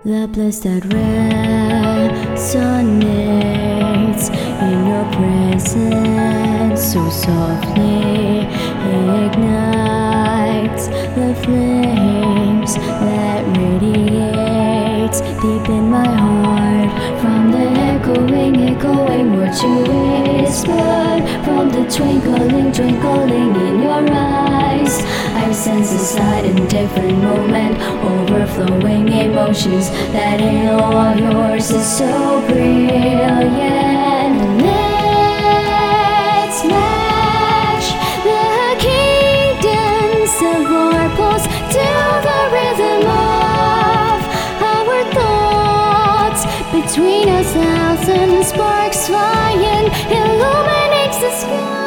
The bliss that resonates in your presence so softly ignites the flames that radiates deep in my heart. From the echoing words you whispered, from the twinkling in your eyes, I sense a sudden different moment, overflowing emotions that hail all yours is so brilliant. Let's match the cadence of our pulse to the rhythm of our thoughts. Between us, thousand sparks flying illuminates the sky.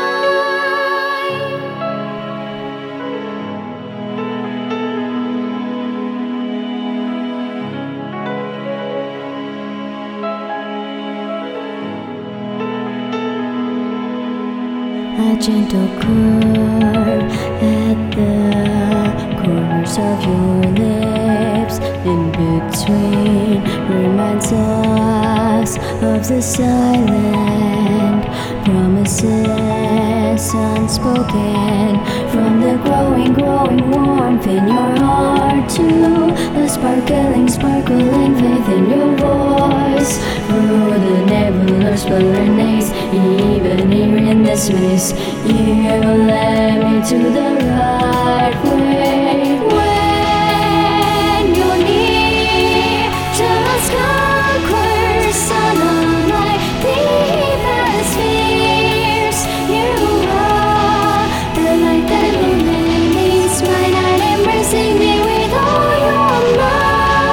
A gentle curve at the corners of your lips, in between, reminds us of the silent promises unspoken. From the growing warmth in your heart to the sparkling faith in your voice. Through the nebular haze, even here in this maze, you led me to the right way. When you're near, just conquer sun of light, deepest fears. You are the light that illuminates my night, embracing me with all your might.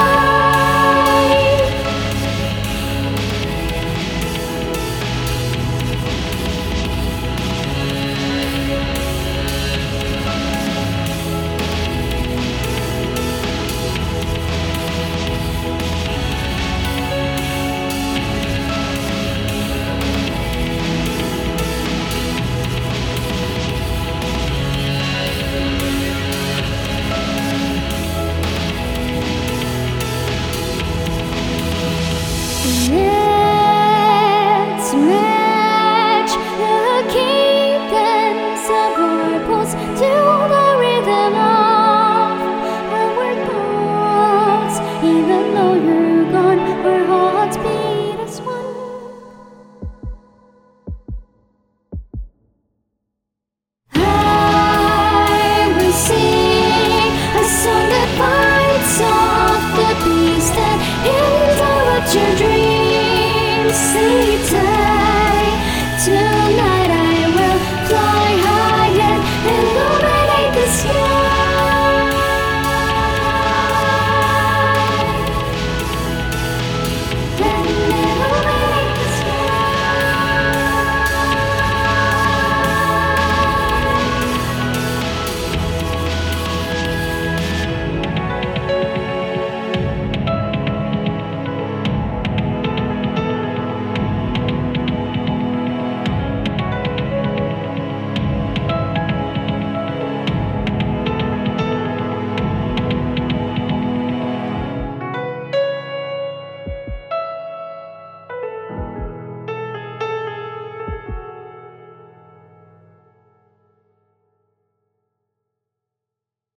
Let's match the cadence of our pulse to the rhythm of our thoughts. Even though you're gone, our hearts beat as one. I will sing a song that fights off the beast that interrupts your dreams. Satan.